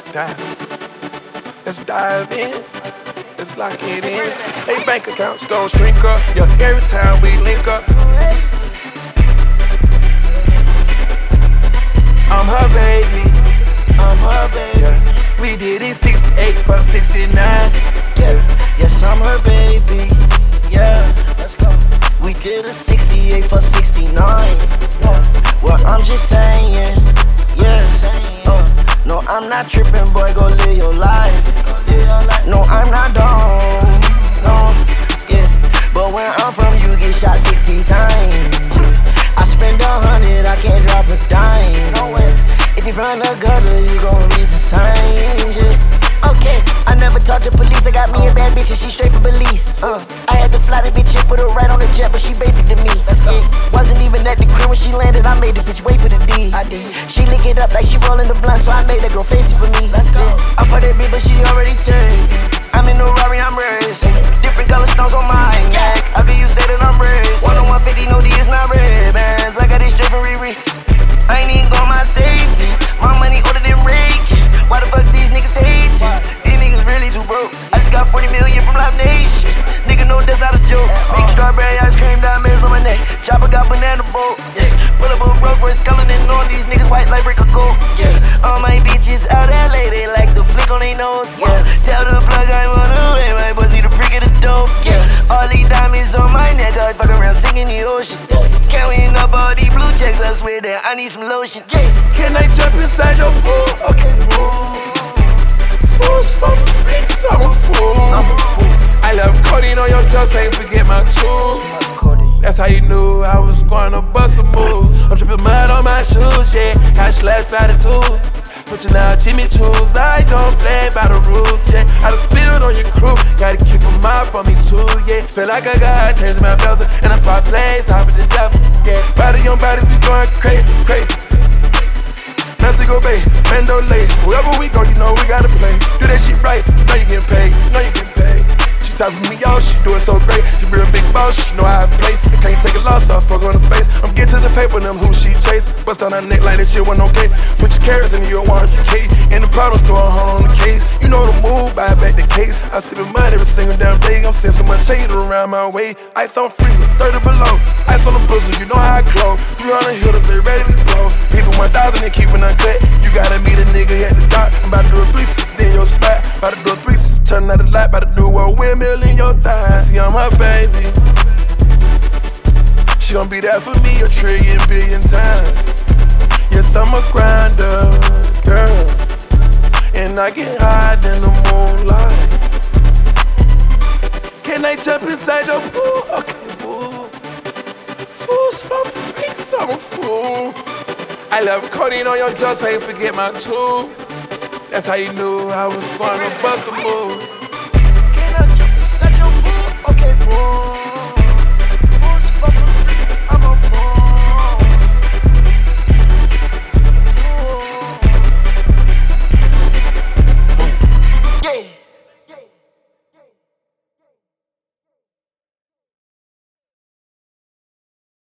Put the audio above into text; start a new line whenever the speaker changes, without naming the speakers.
Let's dive in. Let's lock it in. Hey, bank accounts gon' shrink up. Yeah, every time we link up. I'm her baby. I'm her baby. Yeah. We did it 68 for 69.
Yeah, yes, I'm her baby. Yeah, let's go. We did a 68 for 69. Well, I'm just saying. Yeah, no, I'm not tripping, boy, go live your life. No, I'm not dumb. No, yeah. But when I'm from, you get shot 60 times. I spend 100, I can't drop a dime. No way. If you from the gutter, you gon' read the signs. Okay, I never talked to police. I got me a bad bitch and she straight from Belize. I had to fly the bitch and put her right on the jet, but she basic to me. Wasn't even at the crib when she landed. I made the bitch wait for the D. She lick it up like she rollin' the blunt, so I made her go fancy for me. I'm for that bitch, but she already turned. I'm in the Rari, I'm racing. Different color stones on my neck. How can you say that I'm racing? 10150, no D, it's not red bands. I got this straight from Riri. I ain't even got my savings. My money older than Reagan. Why the fuck these niggas hating? These niggas really too broke. I just got 40 million from Live Nation. Nigga know that's not a joke. Big strawberry ice cream, diamonds on my neck. Chopper got banana boat. Pull up a Rolls Royce, coloring on these niggas white like brick of gold. All my bitches out LA, they like the flick on their nose. Tell the plug I'm on the way, my boys need a brick of the dope. All these diamonds on my neck, I fuck around singing the ocean. Counting up all these blue checks, I swear that I need some lotion.
Can I jump inside your pool? Okay, boo. Fools for freaks, I'm a fool. I love codeine on your just ain't forget my tools. That's how you knew I was gonna bust a move. I'm dripping mud on my shoes, yeah. Got slashed by the tools. Switching out Jimmy Choo's. I don't play by the rules, yeah. I done spilled on your crew. Gotta keep them up on me too, yeah. Feel like I got changed my belter. And I spot plays, top of the devil, yeah. Body on bodies, we going crazy, crazy. Mexico Bay, Mando Lay. Wherever we go, you know we gotta play. Do that shit right, know you getting paid, know you getting paid. She talking me out, she do it so great. She real big boss, she know how I play. I can't take a loss, so I fuck on the face. I'm getting to the paper, them who she chase. Bust on her neck like that shit wasn't okay. Put your carrots in your 100K. In the problem store, hold on the case. You know the move, buy back the case. I sip in mud every single damn day. I'm seeing so much shade around my way. Ice on freezer, 30 below. Ice on the blizzard, you know how I close. 300 hitters, they ready to blow. People 1,000 and keeping uncut. You gotta meet a nigga at the dock. I'm about to do a 360 in your spot. About to do a 360, turn out the light. About to do a windmill in your thigh. See, I'm her baby. She gon' be there for me a trillion billion times. Yes, I'm a grinder, girl. And I get high in the moonlight. Can I jump inside your pool? Okay, boo. Fools for freaks, I'm a fool. I love codeine on your just ain't forget my tool. That's how you knew I was gonna bust a move.
Can I jump inside your pool? Okay, boo.